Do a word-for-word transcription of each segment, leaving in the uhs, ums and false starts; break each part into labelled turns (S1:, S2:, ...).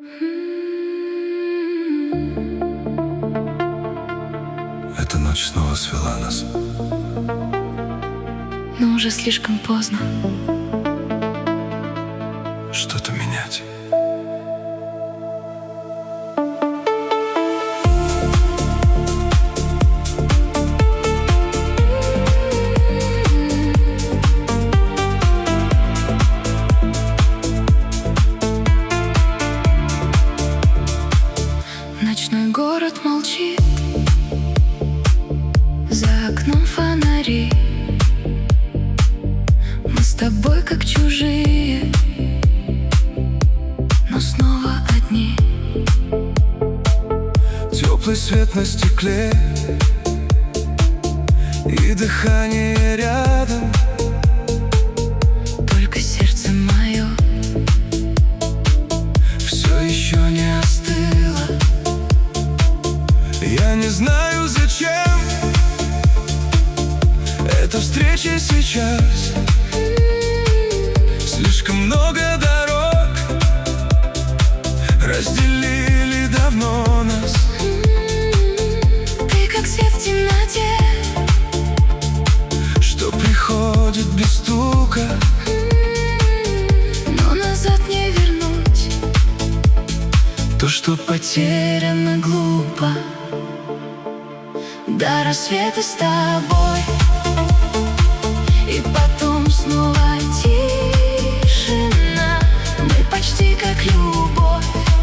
S1: Эта ночь снова свела нас.
S2: Но уже слишком поздно.
S1: Что-то менять.
S2: Ночной город молчит, за окном фонари. Мы с тобой как чужие, но снова одни.
S1: Теплый свет на стекле и дыхание рядом.
S2: Только сердце мое
S1: все еще не остыло. Я не знаю, зачем эта встреча сейчас. Слишком много дорог разделили давно нас.
S2: Ты как свет в темноте,
S1: что приходит без стука,
S2: но назад не вернуть
S1: то, что
S2: потеряно глупо. До рассвета с тобой, и потом снова тишина. Мы почти как любовь,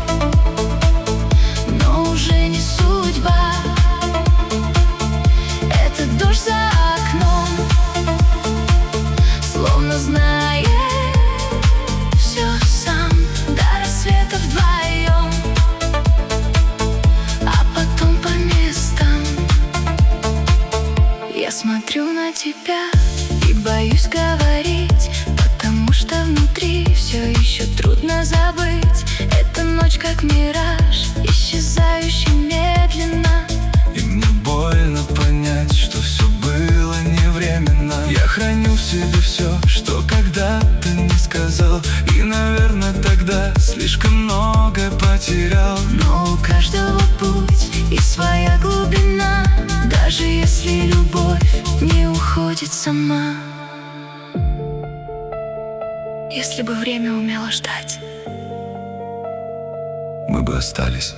S2: но уже не судьба. Это дождь за окном, словно знает все сам. До рассвета вдвоем, а потом по местам. Я смотрю на тебя и боюсь говорить, потому что внутри все еще трудно забыть. Эта ночь как мираж, исчезающий медленно.
S1: И мне больно понять, что все было не временно. Я храню в себе все, что когда-то не сказал, и, наверное, тогда слишком многое потерял.
S2: Но у каждого путь и своя глубина, даже если любовь не уходит сама. Если бы время умело ждать,
S1: мы бы остались.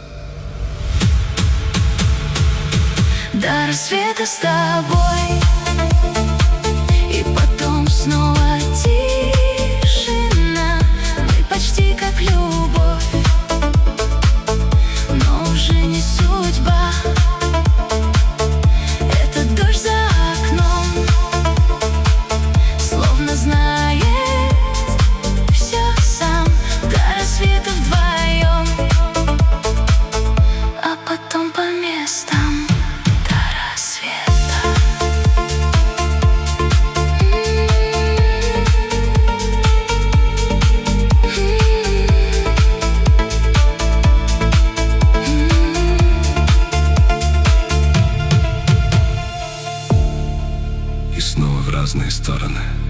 S2: до рассвета с тобой, и потом снова тишина. Мы почти как любовь, но уже не судьба. Это дождь за окном, словно знает все сам. До рассвета вдвоем, а потом по местам. До рассвета.
S1: И снова в разные стороны.